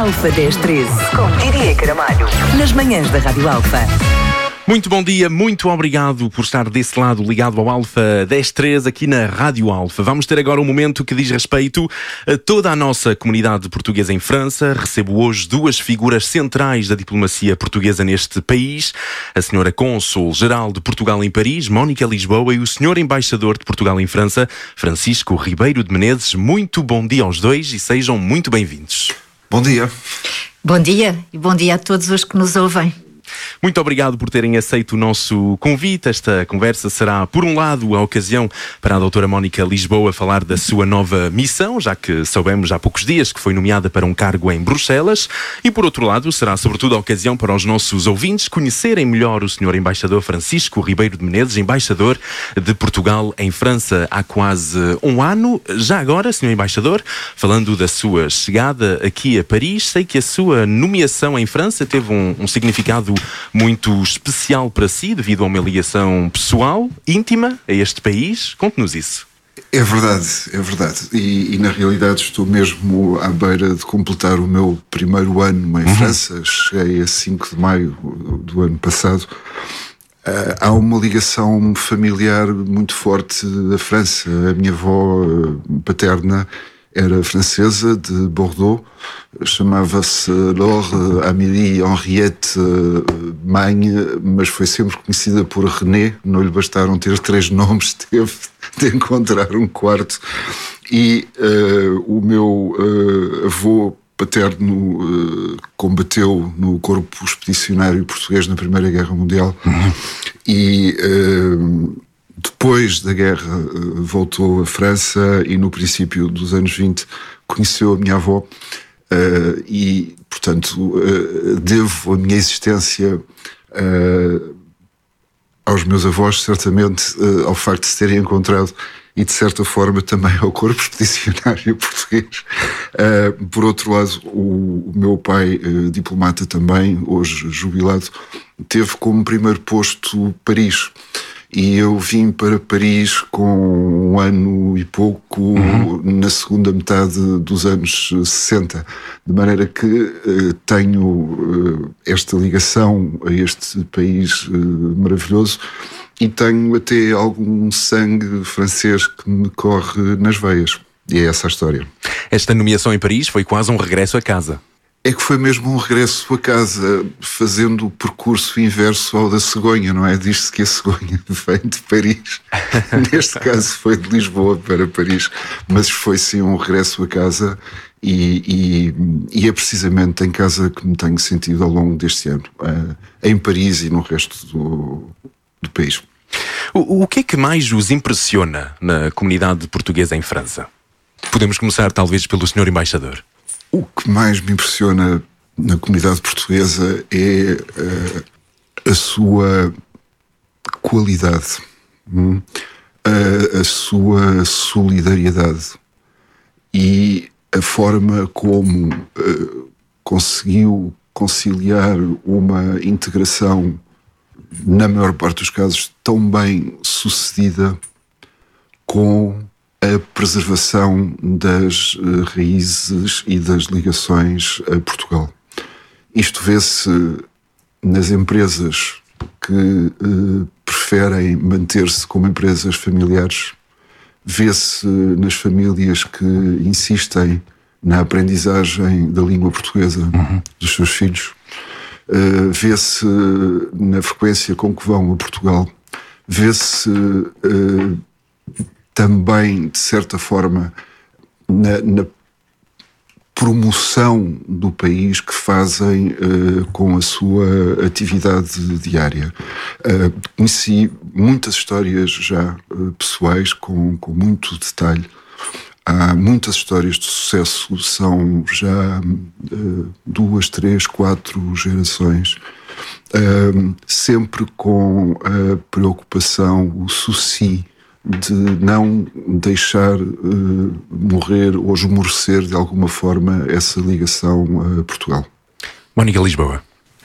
Alfa 1013, com Didier Caramalho, nas manhãs da Rádio Alfa. Muito bom dia, muito obrigado por estar desse lado ligado ao Alfa 1013 aqui na Rádio Alfa. Vamos ter agora um momento que diz respeito a toda a nossa comunidade portuguesa em França. Recebo hoje duas figuras centrais da diplomacia portuguesa neste país. A senhora Cônsul-Geral de Portugal em Paris, Mónica Lisboa, e o senhor Embaixador de Portugal em França, Francisco Ribeiro de Menezes. Muito bom dia aos dois e sejam muito bem-vindos. Bom dia. Bom dia e bom dia a todos os que nos ouvem. Muito obrigado por terem aceito o nosso convite. Esta conversa será, por um lado, a ocasião para a doutora Mónica Lisboa falar da sua nova missão, já que soubemos há poucos dias que foi nomeada para um cargo em Bruxelas, e por outro lado será sobretudo a ocasião para os nossos ouvintes conhecerem melhor o senhor Embaixador Francisco Ribeiro de Menezes, Embaixador de Portugal em França há quase um ano. Já agora, senhor Embaixador, falando da sua chegada aqui a Paris, sei que a sua nomeação em França teve um significado muito especial para si, devido a uma ligação pessoal, íntima, a este país. Conte-nos isso. É verdade, é verdade. E na realidade estou mesmo à beira de completar o meu primeiro ano em França. Cheguei a 5 de maio do ano passado. Há uma ligação familiar muito forte da França. A minha avó paterna era francesa, de Bordeaux, chamava-se Laure Amélie Henriette Magne, mas foi sempre conhecida por René. Não lhe bastaram ter 3 nomes, teve de encontrar um quarto. E o meu avô paterno combateu no corpo expedicionário português na Primeira Guerra Mundial e depois da guerra voltou à França e no princípio dos anos 20 conheceu a minha avó e, portanto, devo a minha existência aos meus avós, certamente, ao facto de se terem encontrado, e de certa forma também ao corpo expedicionário português. Por outro lado, o meu pai, diplomata também, hoje jubilado, teve como primeiro posto Paris. E eu vim para Paris com 1 ano e pouco, na segunda metade dos anos 60. De maneira que tenho esta ligação a este país maravilhoso e tenho até algum sangue francês que me corre nas veias. E é essa a história. Esta nomeação em Paris foi quase um regresso a casa. É que foi mesmo um regresso a casa, fazendo o percurso inverso ao da cegonha, não é? Diz-se que a cegonha vem de Paris. Neste caso foi de Lisboa para Paris, mas foi sim um regresso a casa e é precisamente em casa que me tenho sentido ao longo deste ano, em Paris e no resto do país. O que é que mais os impressiona na comunidade portuguesa em França? Podemos começar talvez pelo senhor Embaixador. O que mais me impressiona na comunidade portuguesa é a sua qualidade, a sua solidariedade e a forma como conseguiu conciliar uma integração, na maior parte dos casos, tão bem sucedida com a preservação das raízes e das ligações a Portugal. Isto vê-se nas empresas que preferem manter-se como empresas familiares, vê-se nas famílias que insistem na aprendizagem da língua portuguesa dos seus filhos, vê-se na frequência com que vão a Portugal, vê-se também, de certa forma, na promoção do país que fazem com a sua atividade diária. Conheci muitas histórias já pessoais, com muito detalhe. Há muitas histórias de sucesso, são já 2, 3, 4 gerações, sempre com a preocupação, o souci, de não deixar morrer ou esmorecer de alguma forma essa ligação a Portugal. Mónica Lisboa.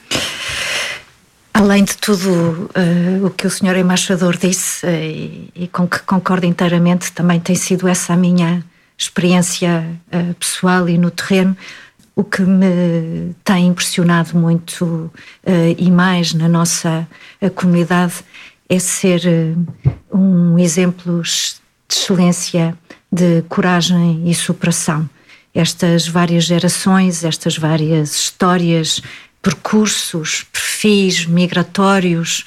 Além de tudo o que o Sr. Embaixador disse, e com que concordo inteiramente, também tem sido essa a minha experiência pessoal e no terreno, o que me tem impressionado muito e mais na nossa comunidade é ser um exemplo de excelência, de coragem e superação. Estas várias gerações, estas várias histórias, percursos, perfis migratórios,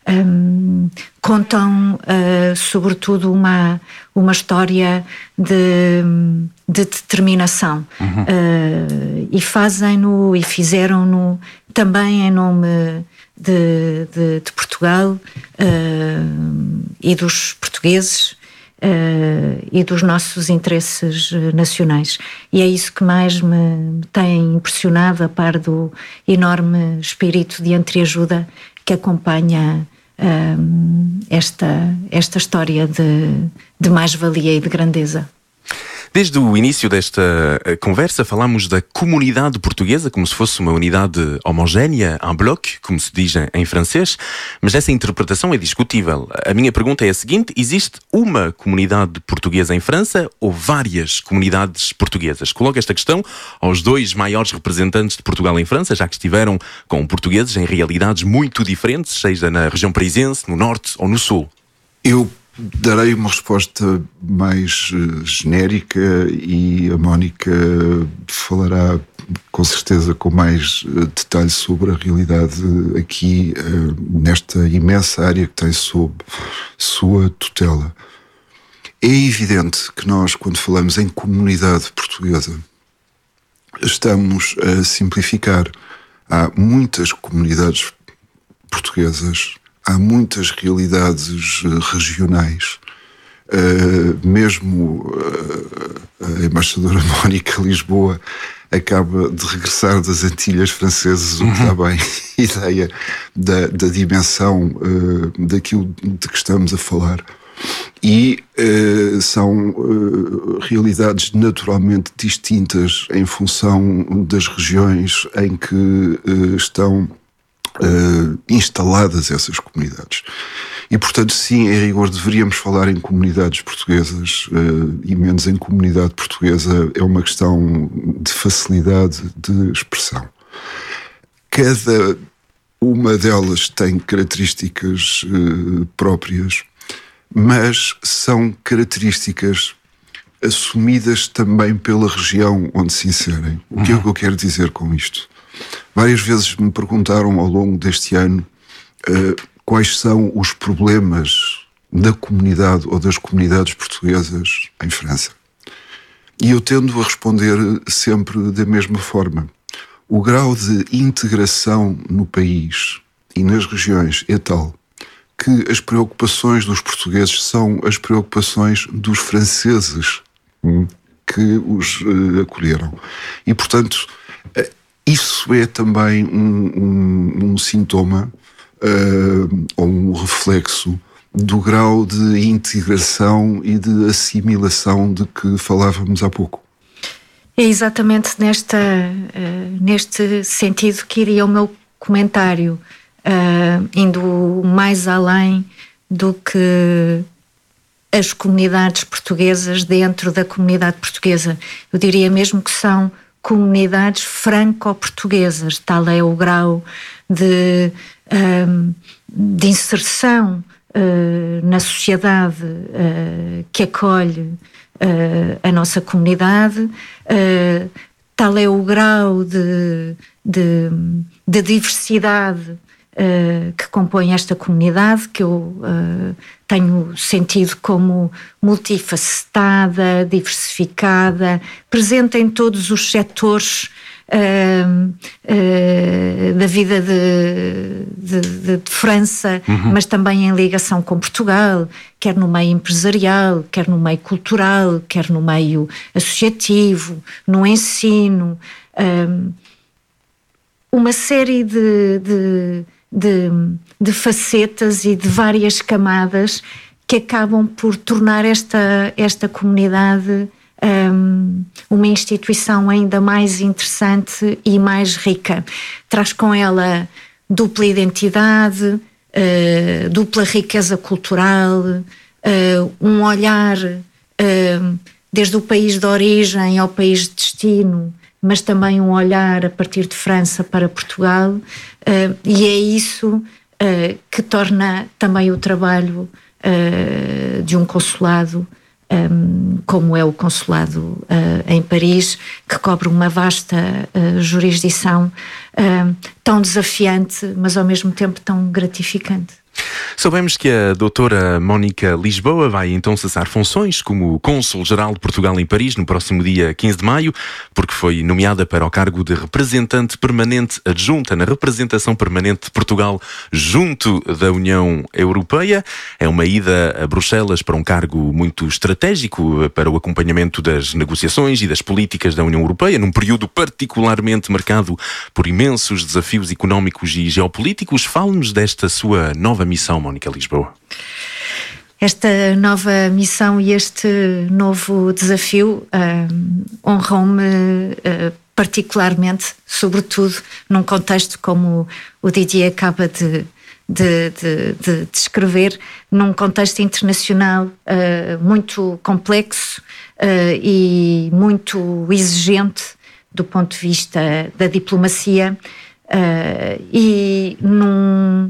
contam sobretudo uma história de determinação. E fazem-no e fizeram-no também em nome de Portugal e dos portugueses e dos nossos interesses nacionais. E é isso que mais me tem impressionado, a par do enorme espírito de entreajuda que acompanha esta história de mais-valia e de grandeza. Desde o início desta conversa falámos da comunidade portuguesa como se fosse uma unidade homogénea, un bloc, como se diz em francês, mas essa interpretação é discutível. A minha pergunta é a seguinte: existe uma comunidade portuguesa em França ou várias comunidades portuguesas? Coloco esta questão aos dois maiores representantes de Portugal em França, já que estiveram com portugueses em realidades muito diferentes, seja na região parisiense, no norte ou no sul. Eu darei uma resposta mais genérica e a Mónica falará com certeza com mais detalhe sobre a realidade aqui nesta imensa área que tem sob sua tutela. É evidente que nós, quando falamos em comunidade portuguesa, estamos a simplificar. Há muitas comunidades portuguesas, há muitas realidades regionais. Mesmo a embaixadora Mónica Lisboa acaba de regressar das Antilhas Francesas, o que dá bem ideia da dimensão daquilo de que estamos a falar. E são realidades naturalmente distintas em função das regiões em que estão instaladas essas comunidades. E, portanto, sim, em rigor, deveríamos falar em comunidades portuguesas e menos em comunidade portuguesa. É uma questão de facilidade de expressão. Cada uma delas tem características próprias, mas são características assumidas também pela região onde se inserem. O que é que eu quero dizer com isto? Várias vezes me perguntaram ao longo deste ano quais são os problemas da comunidade ou das comunidades portuguesas em França. E eu tendo a responder sempre da mesma forma. O grau de integração no país e nas regiões é tal que as preocupações dos portugueses são as preocupações dos franceses que os acolheram. E, portanto, isso é também um sintoma ou um reflexo do grau de integração e de assimilação de que falávamos há pouco. É exatamente neste sentido que iria o meu comentário, indo mais além do que as comunidades portuguesas dentro da comunidade portuguesa. Eu diria mesmo que são comunidades franco-portuguesas. Tal é o grau de inserção na sociedade que acolhe a nossa comunidade, tal é o grau de diversidade que compõe esta comunidade, que eu tenho sentido como multifacetada, diversificada, presente em todos os setores da vida de França, mas também em ligação com Portugal, quer no meio empresarial, quer no meio cultural, quer no meio associativo, no ensino, uma série de facetas e de várias camadas que acabam por tornar esta comunidade uma instituição ainda mais interessante e mais rica. Traz com ela dupla identidade, dupla riqueza cultural, um olhar desde o país de origem ao país de destino mas também um olhar a partir de França para Portugal, e é isso que torna também o trabalho de um consulado, como é o consulado em Paris, que cobre uma vasta jurisdição, tão desafiante, mas ao mesmo tempo tão gratificante. Soubemos que a doutora Mónica Lisboa vai então cessar funções como cônsul-geral de Portugal em Paris no próximo dia 15 de maio, porque foi nomeada para o cargo de representante permanente adjunta na representação permanente de Portugal junto da União Europeia. É uma ida a Bruxelas para um cargo muito estratégico para o acompanhamento das negociações e das políticas da União Europeia, num período particularmente marcado por imensos desafios económicos e geopolíticos. Fale-nos desta sua nova missão, Mónica Lisboa. Esta nova missão e este novo desafio honram-me particularmente, sobretudo num contexto como o Didier acaba de descrever, num contexto internacional muito complexo e muito exigente do ponto de vista da diplomacia, e num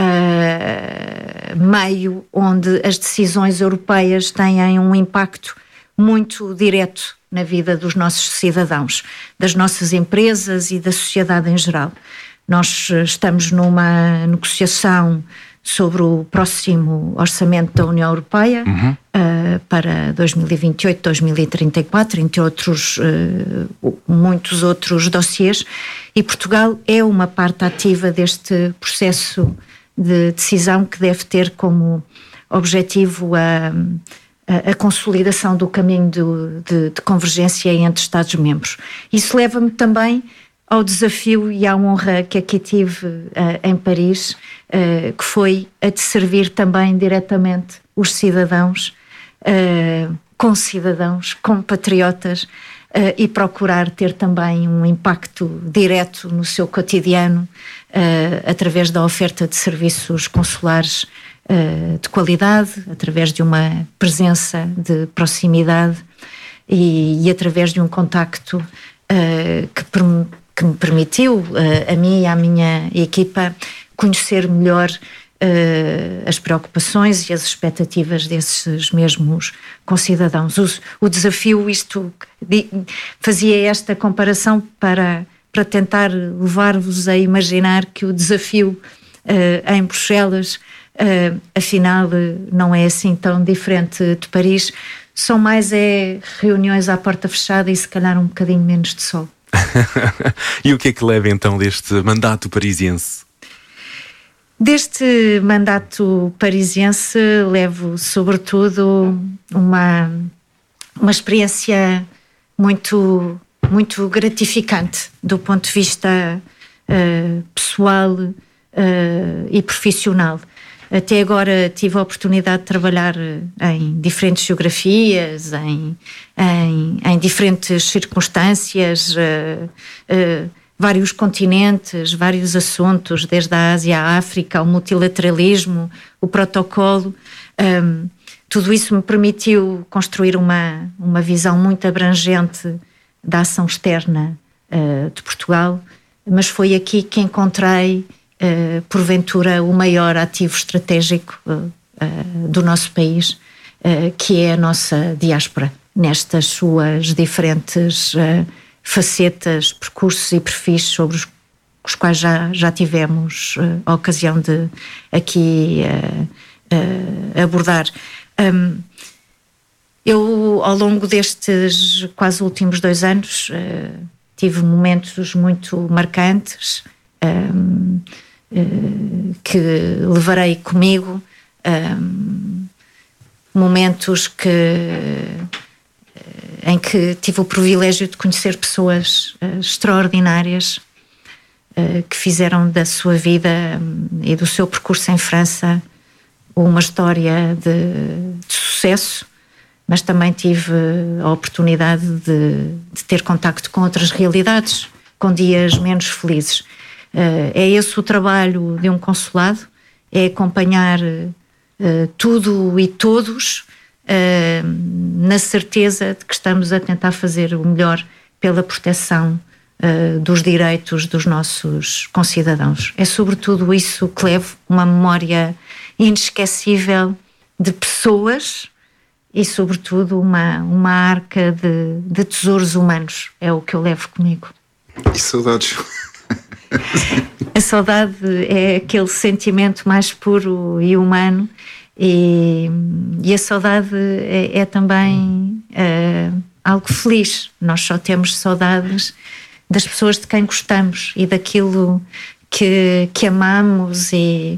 meio onde as decisões europeias têm um impacto muito direto na vida dos nossos cidadãos, das nossas empresas e da sociedade em geral. Nós estamos numa negociação sobre o próximo orçamento da União Europeia para 2028-2034, entre outros, muitos outros dossiês, e Portugal é uma parte ativa deste processo de decisão que deve ter como objetivo a consolidação do caminho de convergência entre Estados-membros. Isso leva-me também ao desafio e à honra que aqui tive em Paris, que foi a de servir também diretamente os cidadãos, concidadãos, compatriotas, e procurar ter também um impacto direto no seu cotidiano, através da oferta de serviços consulares de qualidade, através de uma presença de proximidade e através de um contacto que me permitiu, a mim e à minha equipa, conhecer melhor as preocupações e as expectativas desses mesmos concidadãos. O desafio, fazia esta comparação para tentar levar-vos a imaginar que o desafio em Bruxelas, afinal, não é assim tão diferente de Paris. São mais reuniões à porta fechada e se calhar um bocadinho menos de sol. E o que é que leva então deste mandato parisiense? Deste mandato parisiense levo sobretudo uma experiência muito, muito gratificante do ponto de vista pessoal e profissional. Até agora tive a oportunidade de trabalhar em diferentes geografias, em diferentes circunstâncias, vários continentes, vários assuntos, desde a Ásia à África, ao multilateralismo, o protocolo. Tudo isso me permitiu construir uma visão muito abrangente da ação externa de Portugal, mas foi aqui que encontrei, porventura, o maior ativo estratégico do nosso país, que é a nossa diáspora, nestas suas diferentes facetas, percursos e perfis sobre os quais já tivemos a ocasião de aqui abordar. Eu, ao longo destes quase últimos 2 anos, tive momentos muito marcantes que levarei comigo, momentos em que tive o privilégio de conhecer pessoas extraordinárias que fizeram da sua vida e do seu percurso em França uma história de sucesso, mas também tive a oportunidade de ter contacto com outras realidades, com dias menos felizes. É esse o trabalho de um consulado, é acompanhar tudo e todos, na certeza de que estamos a tentar fazer o melhor pela proteção dos direitos dos nossos concidadãos. É sobretudo isso que levo, uma memória inesquecível de pessoas e sobretudo uma arca de tesouros humanos. É o que eu levo comigo. E saudades? A saudade é aquele sentimento mais puro e humano, e a saudade é também algo feliz. Nós só temos saudades das pessoas de quem gostamos e daquilo que amamos, e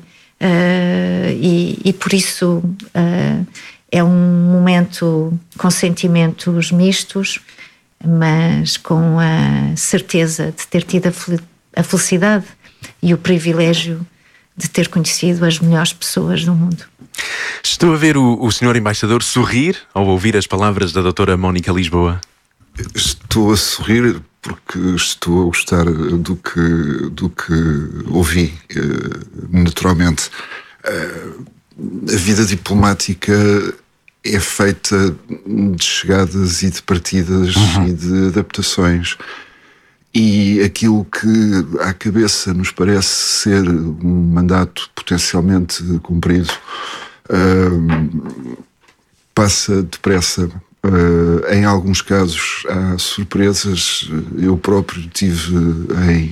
por isso é um momento com sentimentos mistos, mas com a certeza de ter tido a felicidade e o privilégio de ter conhecido as melhores pessoas do mundo. Estou a ver o Sr. Embaixador sorrir ao ouvir as palavras da doutora Mónica Lisboa. Estou a sorrir porque estou a gostar do que ouvi, naturalmente. A vida diplomática é feita de chegadas e de partidas e de adaptações. E aquilo que à cabeça nos parece ser um mandato potencialmente cumprido passa depressa. Em alguns casos há surpresas. Eu próprio tive em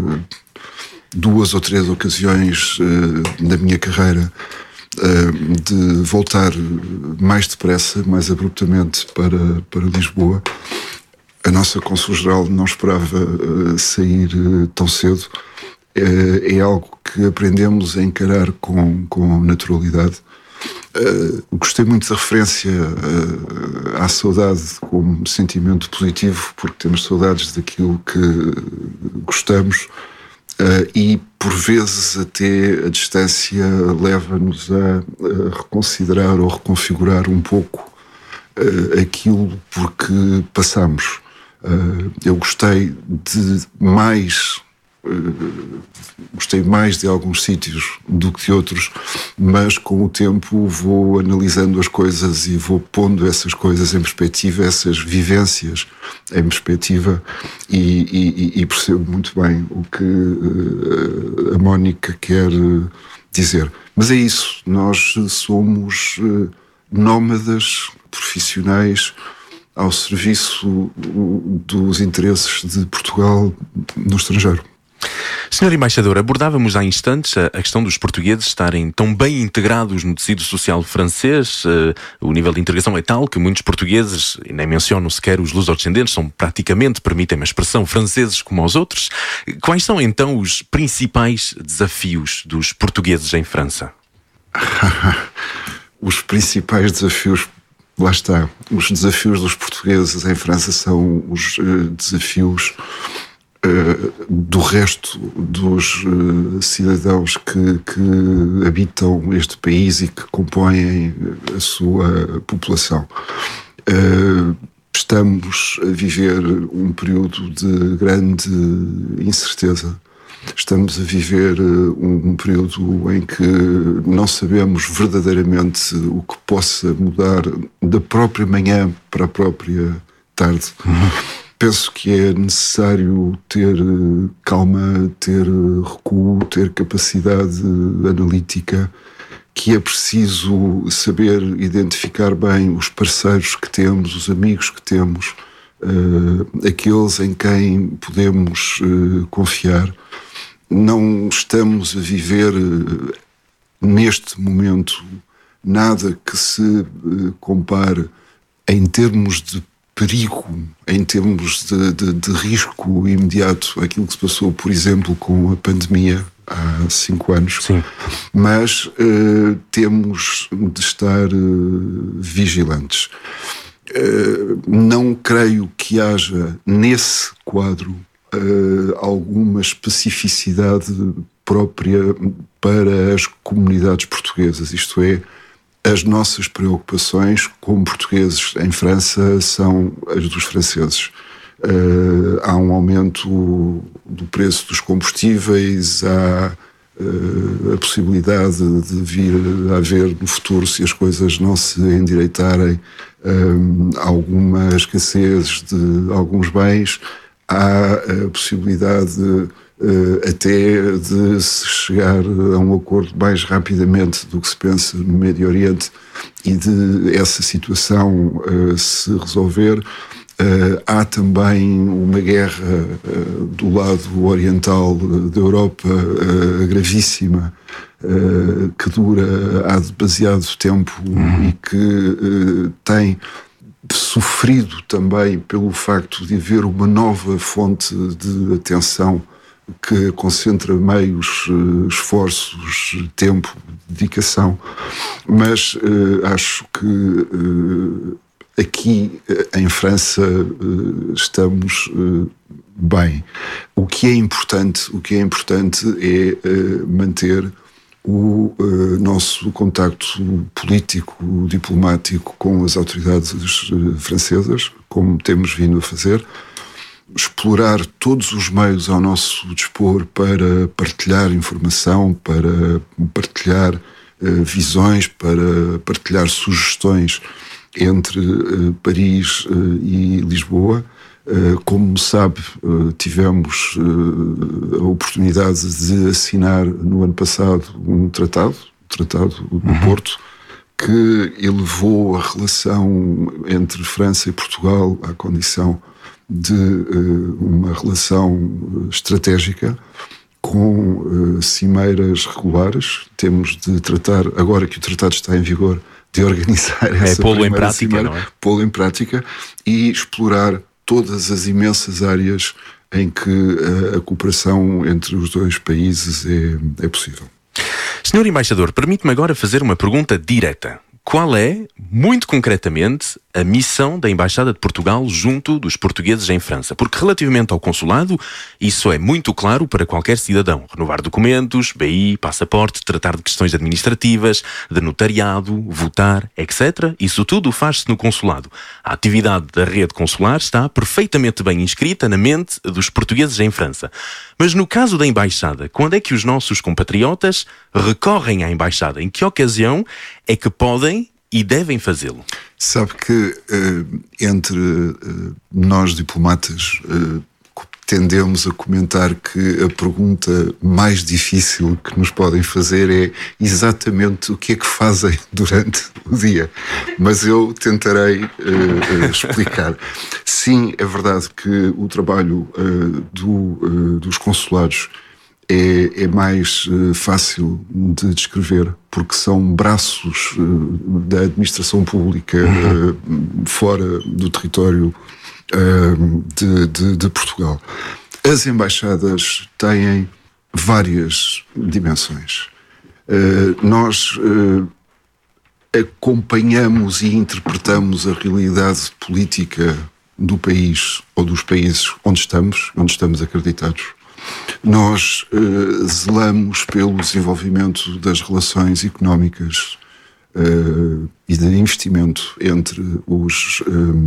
2 ou 3 ocasiões na minha carreira de voltar mais depressa, mais abruptamente para Lisboa. A nossa Cônsul-Geral não esperava sair tão cedo. É algo que aprendemos a encarar com naturalidade. Gostei muito da referência à saudade como sentimento positivo, porque temos saudades daquilo que gostamos, e por vezes até a distância leva-nos a reconsiderar ou reconfigurar um pouco aquilo por que passamos. Eu gostei mais de alguns sítios do que de outros, mas com o tempo vou analisando as coisas e vou pondo essas coisas em perspectiva, essas vivências em perspectiva, e percebo muito bem o que a Mónica quer dizer. Mas é isso, nós somos nómadas profissionais ao serviço dos interesses de Portugal no estrangeiro. Senhor Embaixador, abordávamos há instantes a questão dos portugueses estarem tão bem integrados no tecido social francês. O nível de integração é tal que muitos portugueses, e nem menciono sequer os lusodescendentes, são praticamente, permitem-me a expressão, franceses como os outros. Quais são então os principais desafios dos portugueses em França? Os principais desafios, lá está, os desafios dos portugueses em França são os desafios do resto dos cidadãos que habitam este país e que compõem a sua população. Estamos a viver um período de grande incerteza. Estamos a viver um período em que não sabemos verdadeiramente o que possa mudar da própria manhã para a própria tarde. Penso que é necessário ter calma, ter recuo, ter capacidade analítica, que é preciso saber identificar bem os parceiros que temos, os amigos que temos, aqueles em quem podemos confiar. Não estamos a viver neste momento nada que se compare em termos de perigo, em termos de risco imediato, aquilo que se passou, por exemplo, com a pandemia há 5 anos. Sim. Mas temos de estar vigilantes. Não creio que haja nesse quadro alguma especificidade própria para as comunidades portuguesas, isto é, as nossas preocupações como portugueses em França são as dos franceses. Há um aumento do preço dos combustíveis, há a possibilidade de vir a haver no futuro, se as coisas não se endireitarem, alguma escassez de alguns bens. Há a possibilidade até de se chegar a um acordo mais rapidamente do que se pensa no Médio Oriente e de essa situação se resolver. Há também uma guerra do lado oriental da Europa gravíssima, que dura há demasiado tempo e que tem sofrido também pelo facto de haver uma nova fonte de atenção que concentra meios, esforços, tempo, dedicação. Mas acho que aqui em França estamos bem. O que é importante é manter o nosso contacto político, diplomático com as autoridades francesas, como temos vindo a fazer, explorar todos os meios ao nosso dispor para partilhar informação, para partilhar visões, para partilhar sugestões entre Paris e Lisboa. Como sabe, tivemos a oportunidade de assinar no ano passado um tratado, o Tratado do Porto, que elevou a relação entre França e Portugal à condição de uma relação estratégica com cimeiras regulares. Temos de tratar, agora que o tratado está em vigor, de organizar essa primeira cimeira, pô-lo em prática e explorar todas as imensas áreas em que a cooperação entre os dois países é possível. Senhor Embaixador, permite-me agora fazer uma pergunta direta. Qual é, muito concretamente, a missão da Embaixada de Portugal junto dos portugueses em França? Porque relativamente ao consulado, isso é muito claro para qualquer cidadão. Renovar documentos, BI, passaporte, tratar de questões administrativas, de notariado, votar, etc. Isso tudo faz-se no consulado. A atividade da rede consular está perfeitamente bem inscrita na mente dos portugueses em França. Mas no caso da Embaixada, quando é que os nossos compatriotas recorrem à Embaixada? Em que ocasião é que podem e devem fazê-lo? Sabe que entre nós diplomatas tendemos a comentar que a pergunta mais difícil que nos podem fazer é exatamente o que é que fazem durante o dia. Mas eu tentarei explicar. Sim, é verdade que o trabalho dos consulados é mais fácil de descrever, porque são braços da administração pública fora do território de Portugal. As embaixadas têm várias dimensões. Nós acompanhamos e interpretamos a realidade política do país ou dos países onde estamos acreditados. Nós zelamos pelo desenvolvimento das relações económicas e de investimento entre os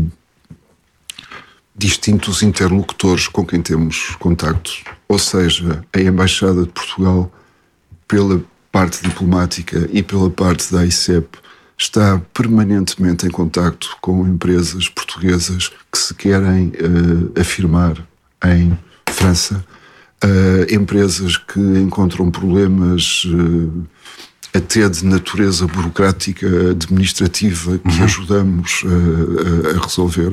distintos interlocutores com quem temos contacto. Ou seja, a Embaixada de Portugal, pela parte diplomática e pela parte da ICEP, está permanentemente em contacto com empresas portuguesas que se querem afirmar em França. Empresas que encontram problemas até de natureza burocrática, administrativa, que ajudamos a resolver.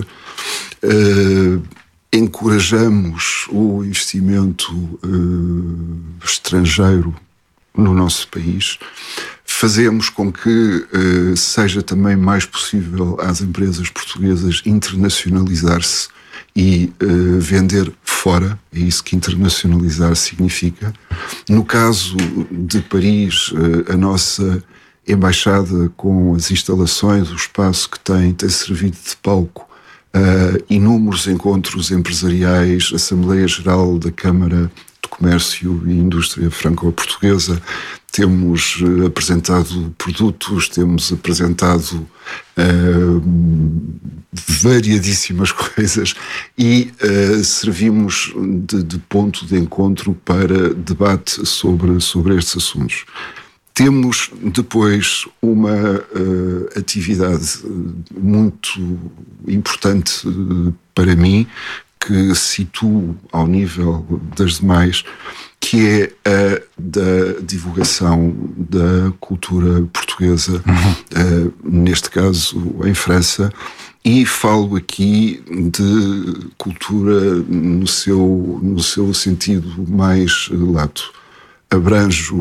Encorajamos o investimento estrangeiro no nosso país. Fazemos com que seja também mais possível às empresas portuguesas internacionalizar-se e vender fora. É isso que internacionalizar significa. No caso de Paris, a nossa embaixada, com as instalações, o espaço que tem servido de palco inúmeros encontros empresariais, Assembleia Geral da Câmara de Comércio e Indústria Franco-Portuguesa, temos apresentado produtos, temos apresentado variadíssimas coisas e servimos de ponto de encontro para debate sobre estes assuntos. Temos depois uma atividade muito importante para mim, que situo ao nível das demais, que é a da divulgação da cultura portuguesa, neste caso em França, e falo aqui de cultura no seu sentido mais lato. Abranjo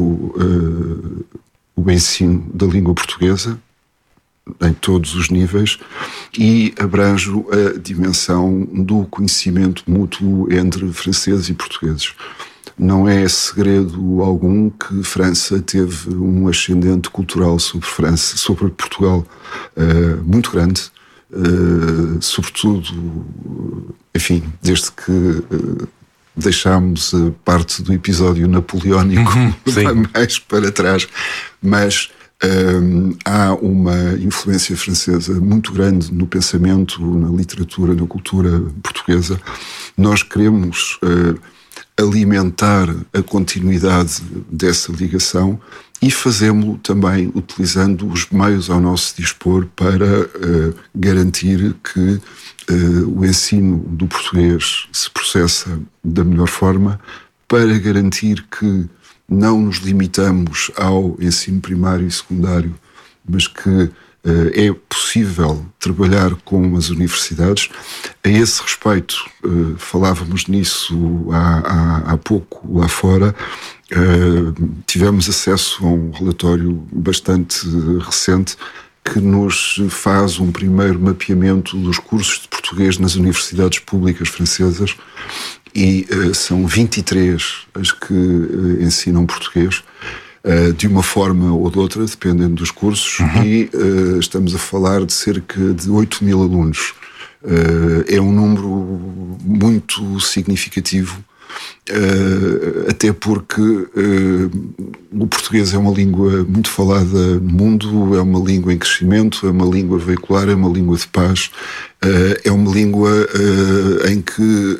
o ensino da língua portuguesa em todos os níveis e abranjo a dimensão do conhecimento mútuo entre franceses e portugueses. Não é segredo algum que França teve um ascendente cultural sobre Portugal muito grande, sobretudo, enfim, desde que deixámos a parte do episódio napoleónico mais para trás, mas há uma influência francesa muito grande no pensamento, na literatura, na cultura portuguesa. Nós queremos alimentar a continuidade dessa ligação e fazemos-lo também utilizando os meios ao nosso dispor para garantir que o ensino do português se processa da melhor forma, para garantir que não nos limitamos ao ensino primário e secundário, mas que é possível trabalhar com as universidades. A esse respeito, falávamos nisso há pouco lá fora, tivemos acesso a um relatório bastante recente que nos faz um primeiro mapeamento dos cursos de português nas universidades públicas francesas, e são 23 as que ensinam português, de uma forma ou de outra, dependendo dos cursos, e estamos a falar de cerca de 8.000 alunos. É um número muito significativo, até porque o português é uma língua muito falada no mundo, é uma língua em crescimento, é uma língua veicular, é uma língua de paz, é uma língua em que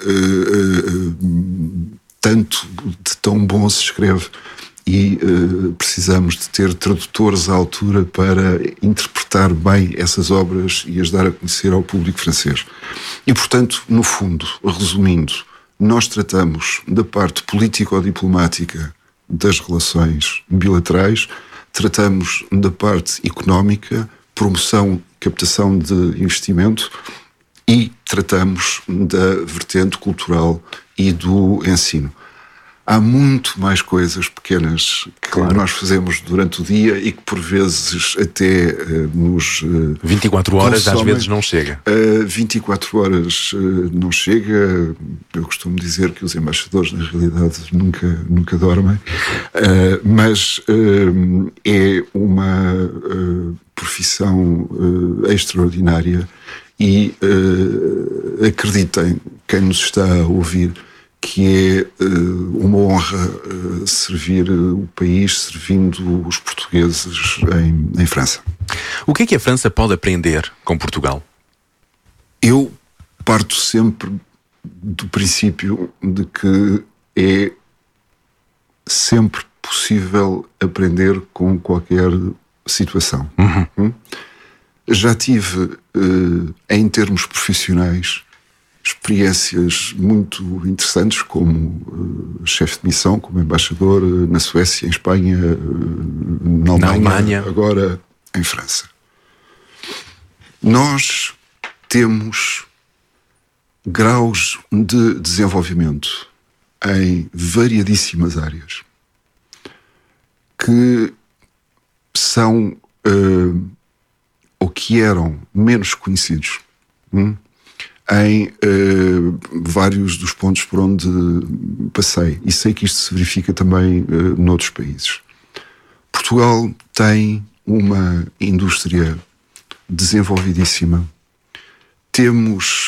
tanto de tão bom se escreve, e precisamos de ter tradutores à altura para interpretar bem essas obras e as dar a conhecer ao público francês. E, portanto, no fundo, resumindo, nós tratamos da parte político-diplomática das relações bilaterais, tratamos da parte económica, promoção, captação de investimento, e tratamos da vertente cultural e do ensino. Há muito mais coisas pequenas que nós fazemos durante o dia e que por vezes até nos 24 horas consomem. Às vezes não chega. 24 horas não chega. Eu costumo dizer que os embaixadores na realidade nunca dormem, mas é uma profissão extraordinária e acreditem, quem nos está a ouvir, que é uma honra servir o país, servindo os portugueses em França. O que é que a França pode aprender com Portugal? Eu parto sempre do princípio de que é sempre possível aprender com qualquer situação. Já tive, em termos profissionais, experiências muito interessantes como chefe de missão, como embaixador na Suécia, em Espanha, na Alemanha, agora em França. Nós temos graus de desenvolvimento em variadíssimas áreas que são ou que eram menos conhecidos em vários dos pontos por onde passei, e sei que isto se verifica também noutros países. Portugal tem uma indústria desenvolvidíssima, temos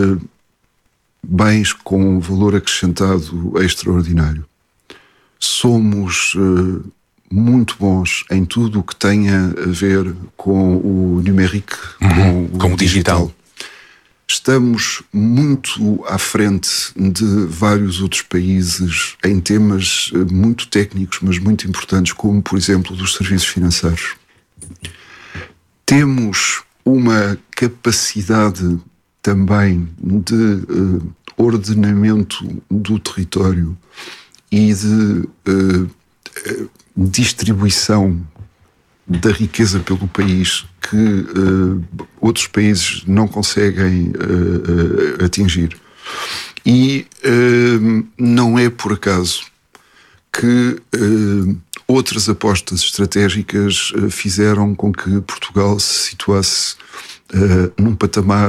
bens com valor acrescentado extraordinário, somos muito bons em tudo o que tenha a ver com o numérico, com o digital. Estamos muito à frente de vários outros países em temas muito técnicos, mas muito importantes, como, por exemplo, dos serviços financeiros. Temos uma capacidade também de ordenamento do território e de distribuição da riqueza pelo país que outros países não conseguem atingir. E não é por acaso que outras apostas estratégicas fizeram com que Portugal se situasse num patamar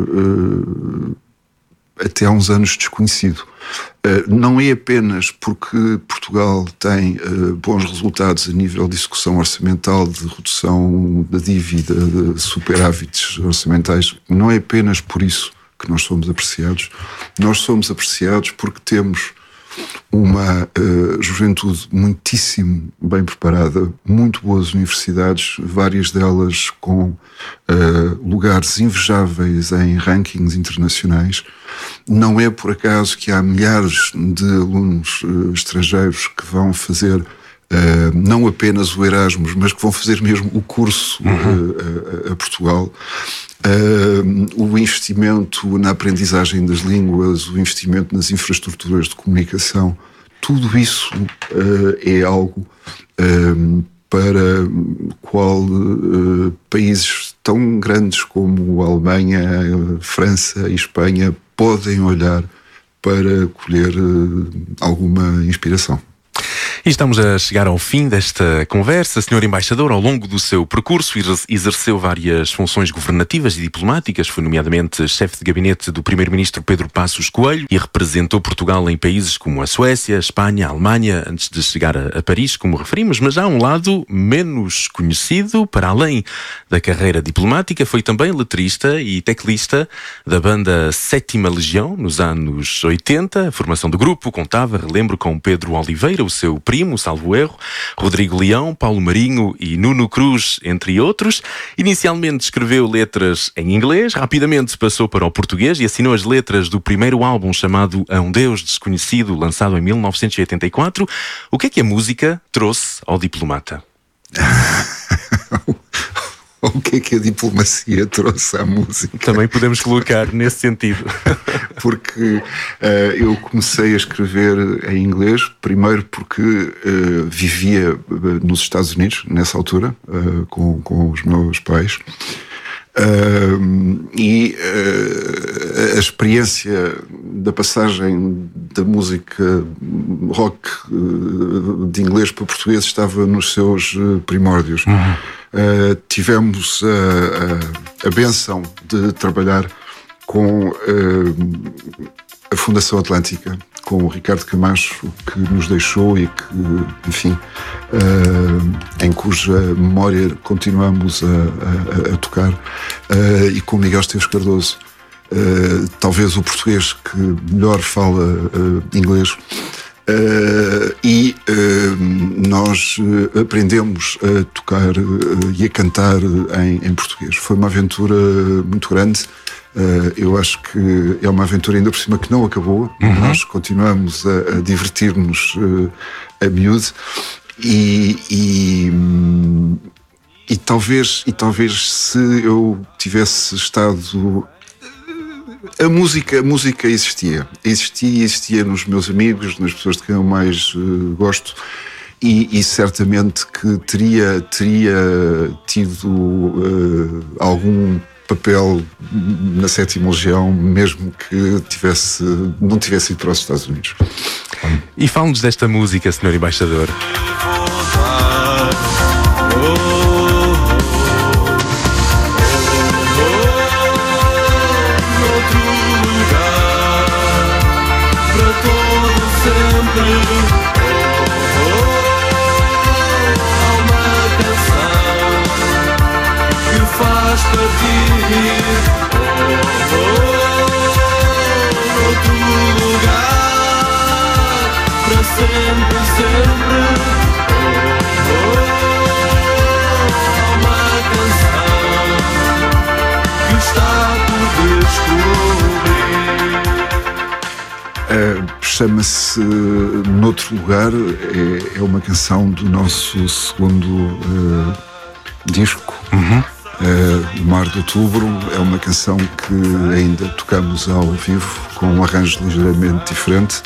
até há uns anos desconhecido. Não é apenas porque Portugal tem bons resultados a nível de execução orçamental, de redução da dívida, de superávites orçamentais, não é apenas por isso que nós somos apreciados. Nós somos apreciados porque temos uma juventude muitíssimo bem preparada, muito boas universidades, várias delas com lugares invejáveis em rankings internacionais. Não é por acaso que há milhares de alunos estrangeiros que vão fazer não apenas o Erasmus, mas que vão fazer mesmo o curso a Portugal. O investimento na aprendizagem das línguas, o investimento nas infraestruturas de comunicação, tudo isso é algo para qual países tão grandes como a Alemanha, a França e Espanha podem olhar para colher alguma inspiração. E estamos a chegar ao fim desta conversa. Senhor Embaixador, ao longo do seu percurso exerceu várias funções governativas e diplomáticas, foi nomeadamente chefe de gabinete do primeiro-ministro Pedro Passos Coelho e representou Portugal em países como a Suécia, a Espanha, a Alemanha, antes de chegar a Paris, como referimos, mas há um lado menos conhecido. Para além da carreira diplomática, foi também letrista e teclista da banda Sétima Legião, nos anos 80. A formação do grupo contava, relembro, com Pedro Oliveira, o seu primo, salvo erro, Rodrigo Leão, Paulo Marinho e Nuno Cruz, entre outros. Inicialmente escreveu letras em inglês, rapidamente passou para o português e assinou as letras do primeiro álbum chamado A um Deus Desconhecido, lançado em 1984. O que é que a música trouxe ao diplomata? O que é que a diplomacia trouxe à música? Também podemos colocar nesse sentido. Porque eu comecei a escrever em inglês, primeiro porque vivia nos Estados Unidos, nessa altura, com os meus pais. A experiência da passagem da música rock de inglês para português estava nos seus primórdios. Tivemos a bênção de trabalhar com a Fundação Atlântica, com o Ricardo Camacho, que nos deixou e que, enfim, em cuja memória continuamos a tocar, e com Miguel Esteves Cardoso, talvez o português que melhor fala inglês. Nós aprendemos a tocar e a cantar em português. Foi uma aventura muito grande. Eu acho que é uma aventura ainda por cima que não acabou. Nós continuamos a divertir-nos a miúdo e talvez se eu tivesse estado... A música existia nos meus amigos, nas pessoas de quem eu mais gosto, e certamente que teria tido algum papel na Sétima Legião, mesmo que não tivesse ido para os Estados Unidos. E fale-nos desta música, Sr. Embaixador. Sempre, sempre. Chama-se Noutro Lugar, é uma canção do nosso segundo disco, O Mar de Outubro. É uma canção que ainda tocamos ao vivo, com um arranjo ligeiramente diferente.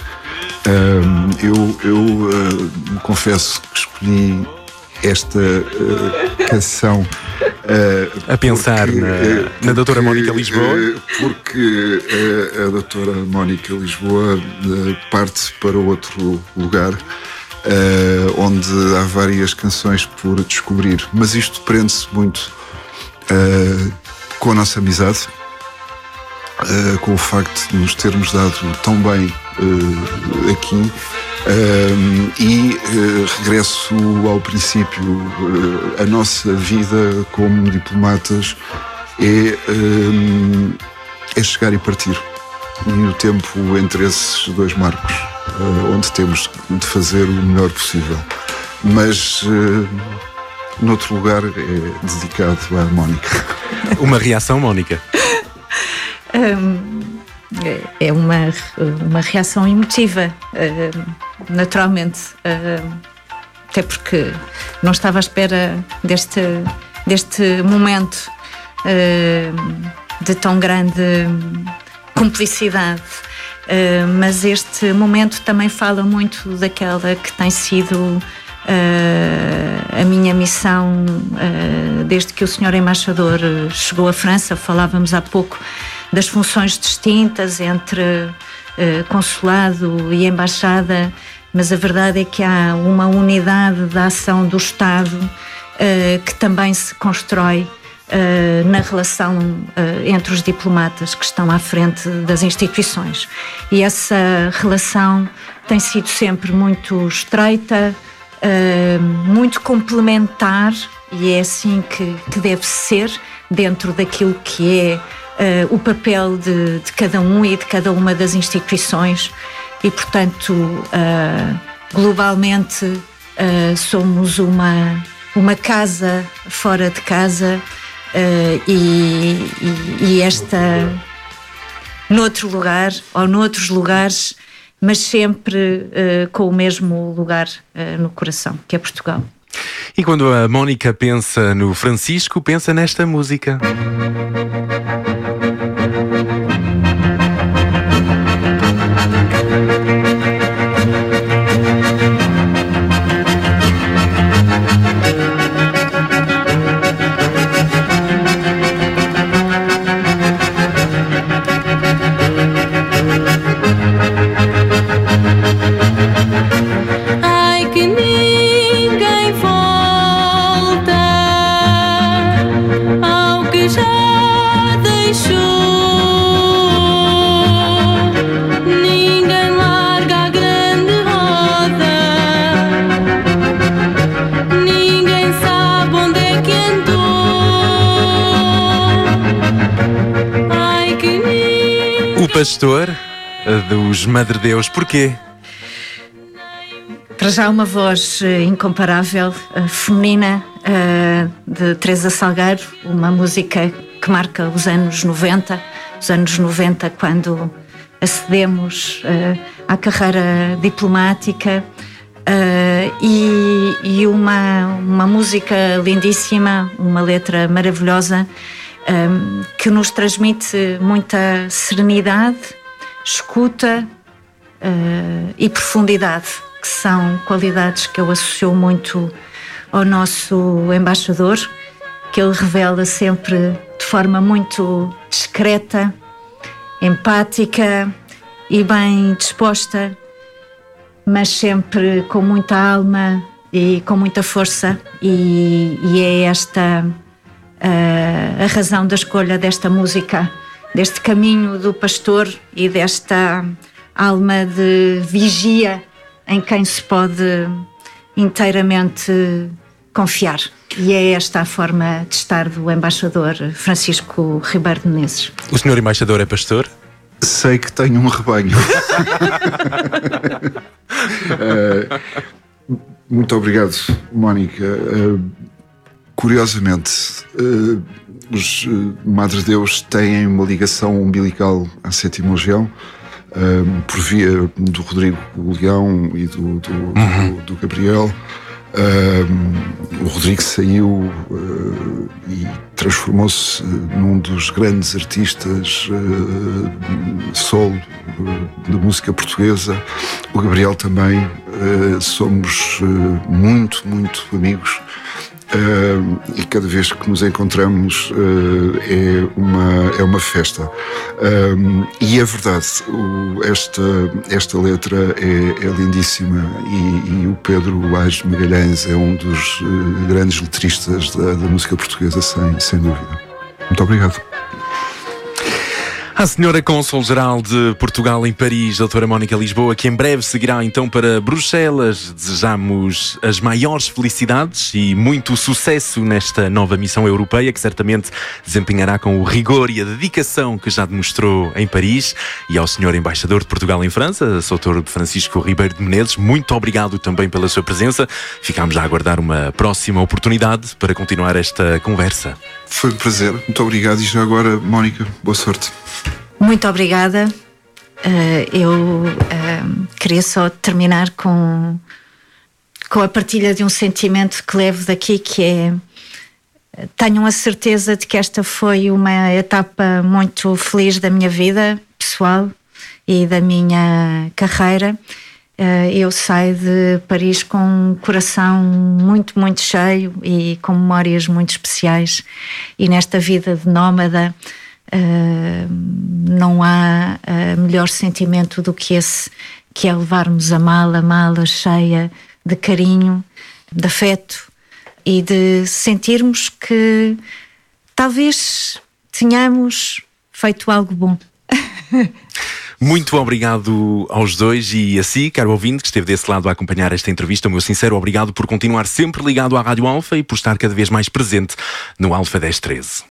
Eu confesso que escolhi esta canção a pensar na doutora Mónica Lisboa, porque a doutora Mónica Lisboa parte para outro lugar, onde há várias canções por descobrir, mas isto prende-se muito com a nossa amizade, com o facto de nos termos dado tão bem aqui. E regresso ao princípio. A nossa vida como diplomatas é chegar e partir, e o tempo entre esses dois marcos, onde temos de fazer o melhor possível, mas Noutro Lugar é dedicado à Mónica. Uma reação, Mónica? É uma reação emotiva, naturalmente, até porque não estava à espera deste momento de tão grande cumplicidade, mas este momento também fala muito daquela que tem sido a minha missão desde que o Sr. Embaixador chegou à França. Falávamos há pouco das funções distintas entre consulado e embaixada, mas a verdade é que há uma unidade da ação do Estado que também se constrói na relação entre os diplomatas que estão à frente das instituições. E essa relação tem sido sempre muito estreita, muito complementar, e é assim que deve ser, dentro daquilo que é o papel de cada um e de cada uma das instituições. E, portanto, globalmente somos uma casa fora de casa, e esta noutro lugar ou noutros lugares, mas sempre com o mesmo lugar no coração, que é Portugal. E quando a Mónica pensa no Francisco, pensa nesta música. Pastor dos Madredeus, porquê? Para já uma voz incomparável, feminina, de Teresa Salgueiro, uma música que marca os anos 90, quando acedemos à carreira diplomática, e uma música lindíssima, uma letra maravilhosa, que nos transmite muita serenidade, escuta e profundidade, que são qualidades que eu associo muito ao nosso embaixador, que ele revela sempre de forma muito discreta, empática e bem disposta, mas sempre com muita alma e com muita força, e é esta a razão da escolha desta música, deste caminho do pastor e desta alma de vigia em quem se pode inteiramente confiar. E é esta a forma de estar do embaixador Francisco Ribeiro de Menezes. O senhor embaixador é pastor? Sei que tenho um rebanho. Muito obrigado, Mónica. Curiosamente, os Madredeus têm uma ligação umbilical à Sétima Legião. por via do Rodrigo Leão e do Gabriel. O Rodrigo saiu e transformou-se num dos grandes artistas solo da música portuguesa. O Gabriel também. Somos muito amigos. E cada vez que nos encontramos é uma festa. E é verdade, esta letra é lindíssima e o Pedro Aires Magalhães é um dos grandes letristas da música portuguesa, sem dúvida. Muito obrigado. A senhora Cônsul-Geral de Portugal em Paris, doutora Mónica Lisboa, que em breve seguirá então para Bruxelas. Desejamos as maiores felicidades e muito sucesso nesta nova missão europeia, que certamente desempenhará com o rigor e a dedicação que já demonstrou em Paris. E ao senhor embaixador de Portugal em França, Dr. Francisco Ribeiro de Menezes, muito obrigado também pela sua presença. Ficamos a aguardar uma próxima oportunidade para continuar esta conversa. Foi um prazer, muito obrigado. E já agora, Mónica, boa sorte. Muito obrigada. Eu queria só terminar com a partilha de um sentimento que levo daqui, que é: tenham a certeza de que esta foi uma etapa muito feliz da minha vida pessoal e da minha carreira. Eu saio de Paris com um coração muito cheio e com memórias muito especiais, e nesta vida de nómada não há melhor sentimento do que esse, que é levarmos a mala cheia de carinho, de afeto e de sentirmos que talvez tenhamos feito algo bom. Muito obrigado aos dois e a si, caro ouvinte, que esteve desse lado a acompanhar esta entrevista. O meu sincero obrigado por continuar sempre ligado à Rádio Alfa e por estar cada vez mais presente no Alfa 1013.